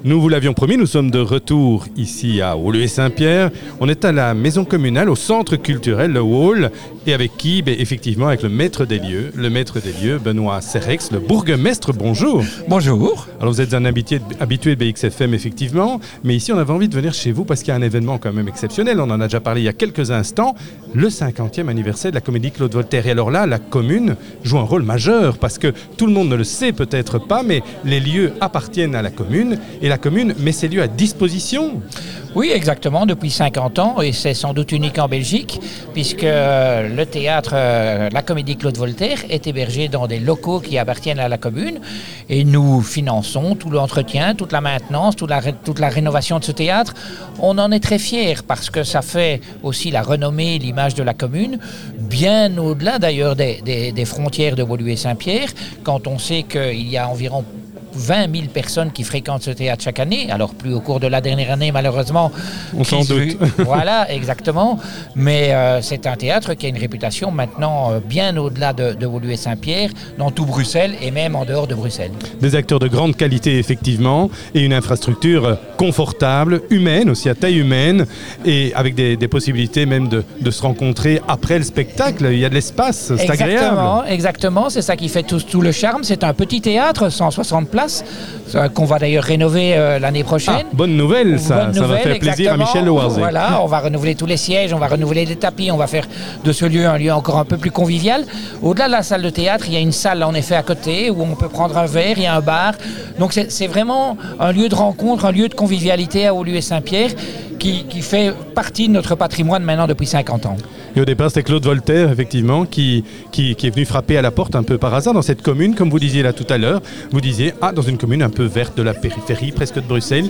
Nous vous l'avions promis, nous sommes de retour ici à Woluwe-Saint-Pierre. On est à la maison communale, au centre culturel, le Hall, et avec qui? Effectivement, avec le maître des lieux, Benoît Serrex, le bourgmestre. Bonjour. Bonjour. Alors vous êtes un habitué de BXFM, effectivement, mais ici on avait envie de venir chez vous parce qu'il y a un événement quand même exceptionnel. On en a déjà parlé il y a quelques instants, le 50e anniversaire de la comédie Claude Voltaire. Et alors là, la commune joue un rôle majeur parce que tout le monde ne le sait peut-être pas, mais les lieux appartiennent à la commune et la commune met ces lieux à disposition. Oui, exactement, depuis 50 ans, et c'est sans doute unique en Belgique, puisque le théâtre, la comédie Claude Voltaire, est hébergé dans des locaux qui appartiennent à la commune, et nous finançons tout l'entretien, toute la maintenance, toute la rénovation de ce théâtre. On en est très fiers, parce que ça fait aussi la renommée, l'image de la commune, bien au-delà d'ailleurs des frontières de Woluwe-Saint-Pierre, quand on sait qu'il y a environ 20 000 personnes qui fréquentent ce théâtre chaque année, alors plus au cours de la dernière année malheureusement. On s'en doute. Voilà, exactement. Mais c'est un théâtre qui a une réputation maintenant bien au-delà de Woluwe-Saint-Pierre, dans tout Bruxelles et même en dehors de Bruxelles. Des acteurs de grande qualité effectivement, et une infrastructure confortable, humaine aussi, à taille humaine, et avec des possibilités même de se rencontrer après le spectacle. Il y a de l'espace, c'est agréable. Exactement, c'est ça qui fait tout le charme. C'est un petit théâtre, 160 places, qu'on va d'ailleurs rénover l'année prochaine. Bonne nouvelle, ça va faire plaisir à Michel Lewarzé. Voilà, on va renouveler tous les sièges, on va renouveler les tapis, on va faire de ce lieu un lieu encore un peu plus convivial. Au-delà de la salle de théâtre, il y a une salle en effet à côté où on peut prendre un verre, il y a un bar. Donc c'est vraiment un lieu de rencontre, un lieu de convivialité à Woluwe-Saint-Pierre qui fait partie de notre patrimoine maintenant depuis 50 ans. Et au départ, c'était Claude Voltaire, effectivement, qui est venu frapper à la porte un peu par hasard dans cette commune, comme vous disiez là tout à l'heure. Vous disiez, dans une commune un peu verte de la périphérie, presque de Bruxelles.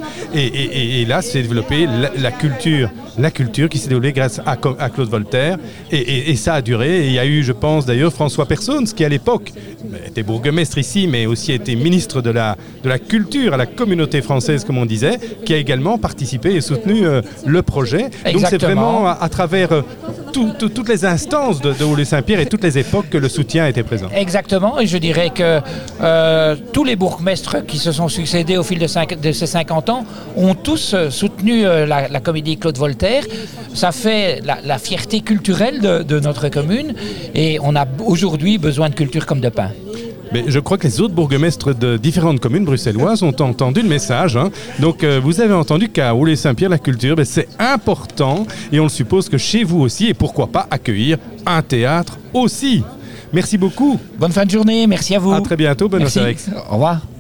Et là, s'est développée la culture qui s'est développée grâce à Claude Voltaire. Et ça a duré. Et il y a eu, je pense, d'ailleurs, François Persons, qui à l'époque était bourgmestre ici, mais aussi était ministre de la culture à la communauté française, comme on disait, qui a également participé et soutenu le projet. Exactement. Donc c'est vraiment à travers toutes les instances de Woluwe-Saint-Pierre et toutes les époques que le soutien était présent. Exactement, et je dirais que tous les bourgmestres qui se sont succédés au fil de ces 50 ans ont tous soutenu la comédie Claude Voltaire. Ça fait la fierté culturelle de notre commune, et on a aujourd'hui besoin de culture comme de pain. Mais je crois que les autres bourgmestres de différentes communes bruxelloises ont entendu le message. Donc vous avez entendu qu'à Woluwe-Saint-Pierre, la culture, c'est important, et on le suppose que chez vous aussi, et pourquoi pas accueillir un théâtre aussi. Merci beaucoup. Bonne fin de journée, merci à vous. À très bientôt, Benoît Serrex. Au revoir.